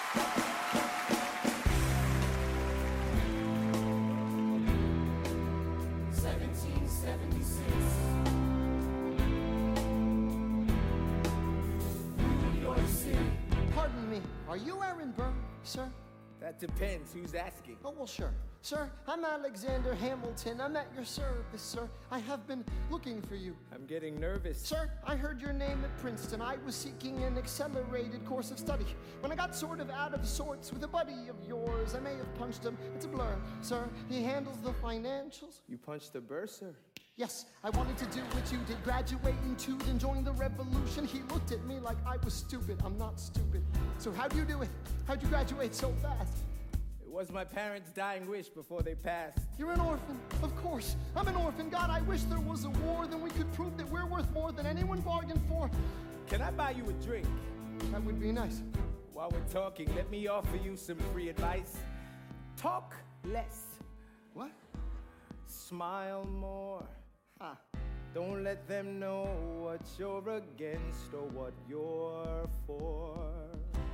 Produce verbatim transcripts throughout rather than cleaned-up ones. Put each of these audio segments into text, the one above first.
seventeen seventy-six. New York City. Pardon me, are you Aaron Burr, sir? That depends. Who's asking? Oh, well, sure. Sir, I'm Alexander Hamilton. I'm at your service, sir. I have been looking for you. I'm getting nervous. Sir, I heard your name at Princeton. I was seeking an accelerated course of study. When I got sort of out of sorts with a buddy of yours, I may have punched him. It's a blur. Sir, he handles the financials. You punched a bursar? Yes, I wanted to do what you did. Graduate and toot and join the revolution. He looked at me like I was stupid. I'm not stupid. So how'd you do it? How'd you graduate so fast? It was my parents' dying wish before they passed. You're an orphan, of course. I'm an orphan. God, I wish there was a war. Then we could prove that we're worth more than anyone bargained for. Can I buy you a drink? That would be nice. While we're talking, let me offer you some free advice. Talk less. What? Smile more. Huh. Don't let them know what you're against or what you're for.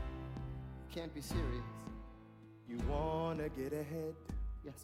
Can't be serious. You wanna get ahead? Yes.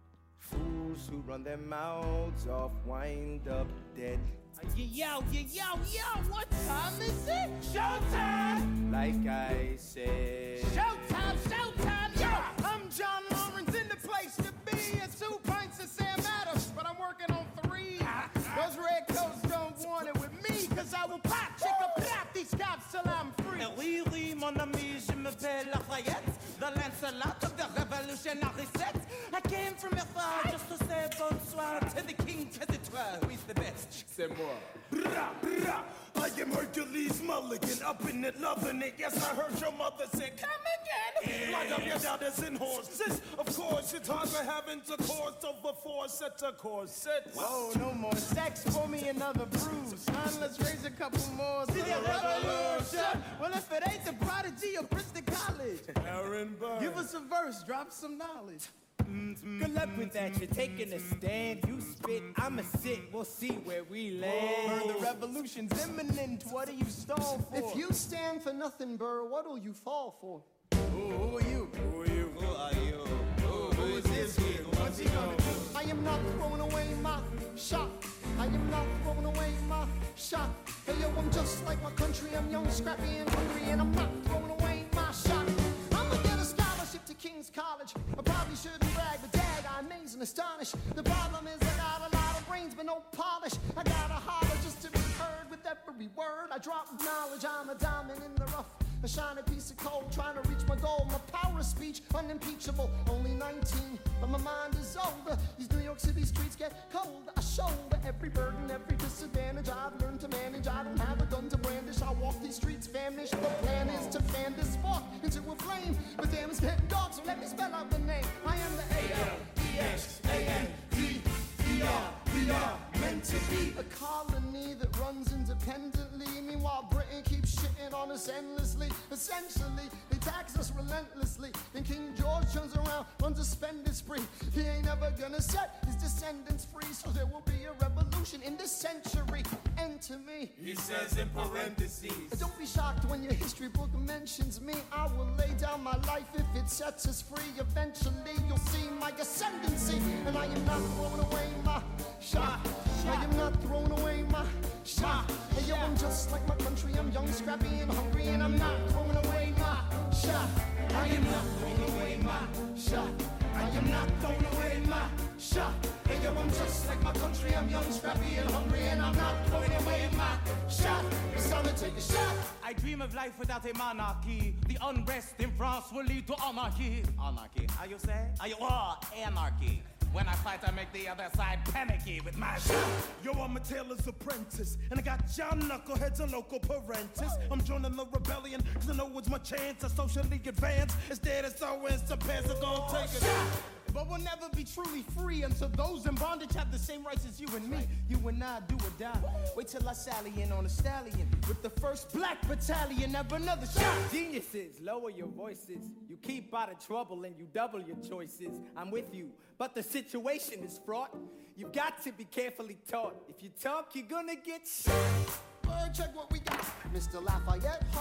Fools who run their mouths off wind up dead. Yo, yo, yo, yo, what time is it? Showtime! Like I said. Showtime, showtime, yo! I'm John Lawrence in the place to be. It's two pints of Sam Adams, but I'm working on three. Those red coats don't want it with me, cause I will pop, chicka, pop these cops till I'm free. Oui, oui, mon ami, je m'appelle Lafayette, the Lancelot of the revolutionary set. I came from afar just to say bonsoir to the king, to the twelve, who is the best. C'est moi. Brah, brah. I am Hercules Mulligan, up in it, loving it. Yes, I heard your mother say, come again. Like up your doubters and horses. Of course, it's hard for having intercourse over four sets of corsets. Whoa, no more sex, pour me another bruise. Son, let's raise a couple more to the revolution. Well, if it ain't the Prodigy of Princeton College, Aaron Burr. give us a verse, drop some knowledge. Good luck with that, you're taking a stand. You spit, I'ma sit, we'll see where we land. Burr, the revolution's imminent, what do you stall for? If you stand for nothing, Burr, what'll you fall for? Who, who are you? Who are you? Who are you? Who, who is this kid? What's he gonna do? I am not throwing away my shot. I am not throwing away my shot. Hey yo, I'm just like my country. I'm young, scrappy, and hungry, and I'm not throwing away my shot. I'ma get a scholarship to King's College. I probably shouldn't brag, but dag, I amaze and astonish. The problem is I got a lot of brains, but no polish. I gotta holler just to be heard with every word. I drop knowledge, I'm a diamond in the rough. A shiny piece of coal, trying to reach my goal. My power of speech, unimpeachable. Only nineteen, but my mind is older. These New York City streets get cold. I shoulder every burden, every disadvantage I've learned to manage. I don't have a gun to brandish. I walk these streets famished. The plan is to fan this spark into a flame. But damn, it's getting dark, so let me spell out the name. I am the A L E X A N D E R. We are meant to be a colony that runs independently. Meanwhile, Britain keeps shitting on us endlessly. Essentially, they tax us relentlessly. Then King George turns around, runs a spending spree. He ain't ever gonna set his descendants free. So there will be a revolution in this century. Enter me. He says in parentheses. Don't be shocked when your history book mentions me. I will lay down my life if it sets us free. Eventually, you'll see my ascendancy. And I am not throwing away my shot. I am not throwing away my shot. Hey yo, I'm just like my country. I'm young, scrappy, and hungry, and I'm not throwing away my shot. I am not throwing away my shot. I am not throwing away my shot. Hey yo, I'm just like my country. I'm young, scrappy, and hungry, and I'm not throwing away my shot. It's time to take a shot. I dream of life without a monarchy. The unrest in France will lead to anarchy. Anarchy, how you say? Are you, oh, anarchy. When I fight, I make the other side panicky with my shot. Yo, I'm a tailor's apprentice, and I got John Knuckleheads and local parentis. I'm joining the rebellion, cause I know it's my chance to socially advance. Instead, it's always the pants are gonna take it. But we'll never be truly free until those in bondage have the same rights as you and me. You and I do or die. Wait till I sally in on a stallion with the first black battalion of another shot. Geniuses, lower your voices. You keep out of trouble and you double your choices. I'm with you, but the situation is fraught. You've got to be carefully taught. If you talk, you're gonna get shot. Bird, check what we got. Mister Lafayette, hard rock like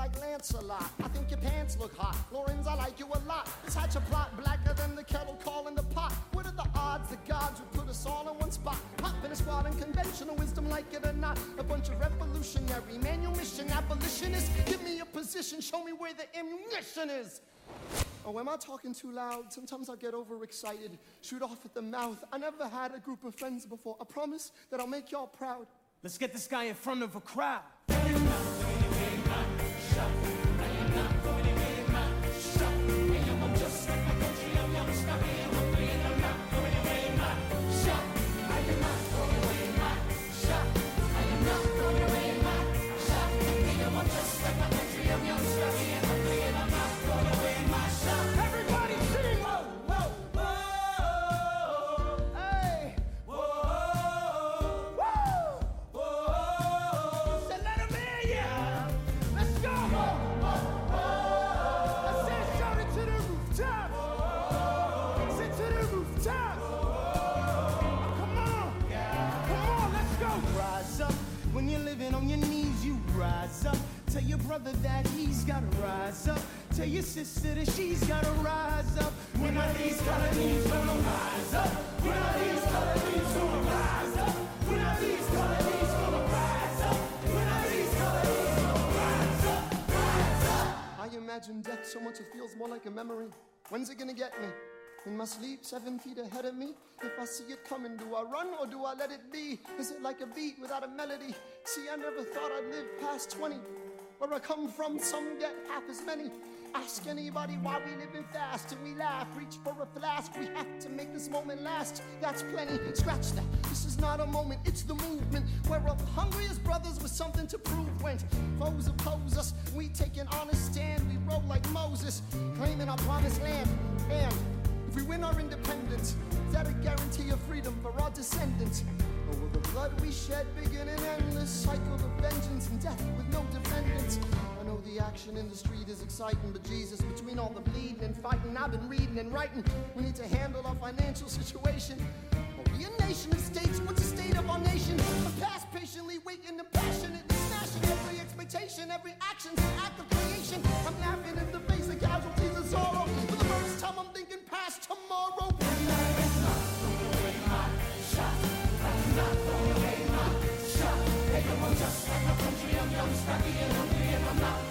like Lancelot. I think your pants look hot. Lawrence, I like you a lot. This hatch a plot blacker than the kettle calling the pot. What are the odds the gods would put us all in one spot? Hop in a squad and conventional wisdom, like it or not. A bunch of revolutionary manumission abolitionists. Give me a position, show me where the ammunition is. Oh, am I talking too loud? Sometimes I get overexcited, shoot off at the mouth. I never had a group of friends before. I promise that I'll make y'all proud. Let's get this guy in front of a crowd. Tell your brother that he's gotta rise up. Tell your sister that she's gotta rise up. When are these colonies gonna rise up? When are these colonies gonna rise up? When are these colonies gonna rise up? When are these colonies gonna rise up? Rise up. I imagine death so much it feels more like a memory. When's it gonna get me? In my sleep, seven feet ahead of me. If I see it coming, do I run or do I let it be? Is it like a beat without a melody? See, I never thought I'd live past twenty. Where I come from, some get half as many. Ask anybody why we living fast and we laugh. Reach for a flask, we have to make this moment last. That's plenty, scratch that. This is not a moment, it's the movement. We're up hungry as brothers with something to prove. When foes oppose us, we take an honest stand. We roll like Moses, claiming our promised land. And if we win our independence, is that a guarantee of freedom for our descendants? Or will the blood we shed begin an endless cycle of vengeance and death with no defendants? I know the action in the street is exciting, but Jesus, between all the bleeding and fighting, I've been reading and writing. We need to handle our financial situation. Are we a nation of states? What's the state of our nation? The past patiently waiting and passionately smashing every expectation, every action's an act of creation. I'm laughing in the face of casualties of sorrow. For the first time I'm thinking past tomorrow. Just like a country, I'm young, scrappy and hungry, and I'm not